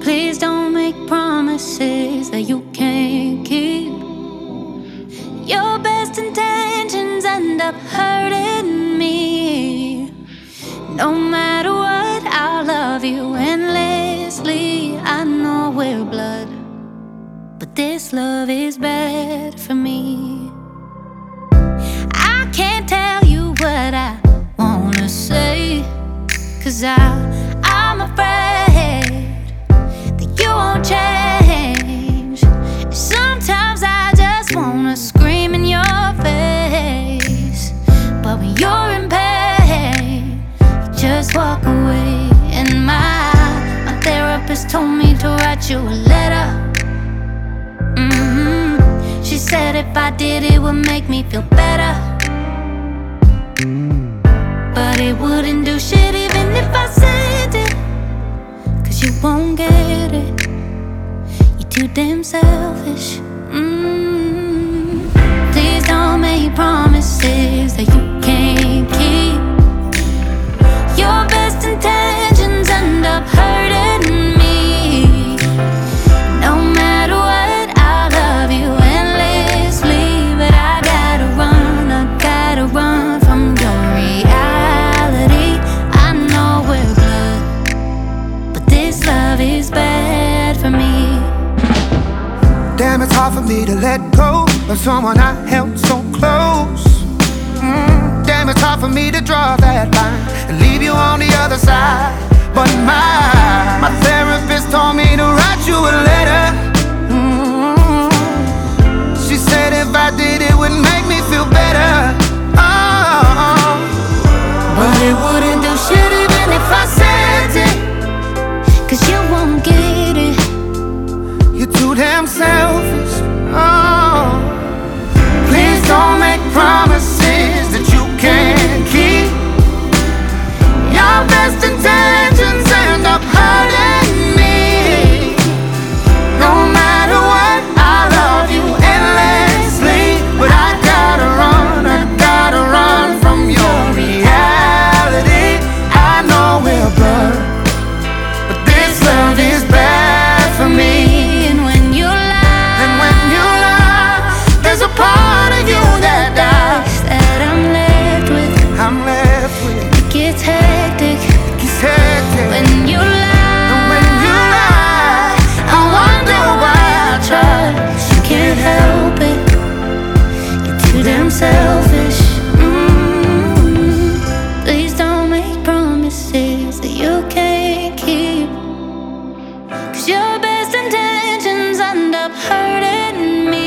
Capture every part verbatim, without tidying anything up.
Please don't make promises that you can't keep. Your best intentions end up hurting me. No matter what, I'll love you endlessly. I know we're blood, but this love is bad for me. I can't tell you what I wanna say, 'cause I, I'm afraid that you won't change. Sometimes I just wanna scream in your face, but when you're in pain, you just walk away. And my, my therapist told me to write you a letter. mm-hmm. She said if I did, it would make me feel better, but it wouldn't do shit even if I sent it, 'cause you won't get it. You're too damn selfish. mm. Please don't make promises that you can't keep. Your best intentions end up hurting me. No matter what, I love you endlessly, but I gotta run, I gotta run from your reality. I know we're blood, but this love is bad for me. Damn, it's hard for me to let go of someone I held so close. mm, Damn, it's hard for me to draw that line and leave you on the other side. But my, my therapist told me to write you a letter. mm, She said if I did, it would make me feel better. Oh, But it wouldn't do shit even if I sent it, 'cause you won't get it. you're too damn selfish. Oh, please don't make promises that you can't keep. Your best intentions end up hurting me. No matter what, I love you endlessly, but I gotta run, I gotta run from your reality. I know we're blood, but this love is bad for me. And when you lie, And when you lie, there's a part of you that dies. that I'm left with, I'm left with it gets hectic. it's hectic. When you lie, And when you lie, I wonder why I trust. You can't help it, you're too damn selfish. mm. Please don't make promises that you can't keep, 'cause your best intentions end up hurting me.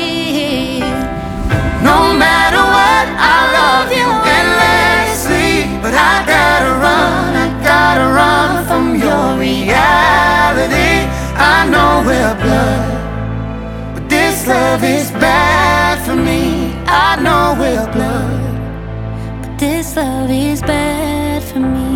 No matter what, I love you endlessly, but I gotta run, I gotta run from your reality. I know we're blood, but this love is bad for me. I know we're blood. This love is bad for me.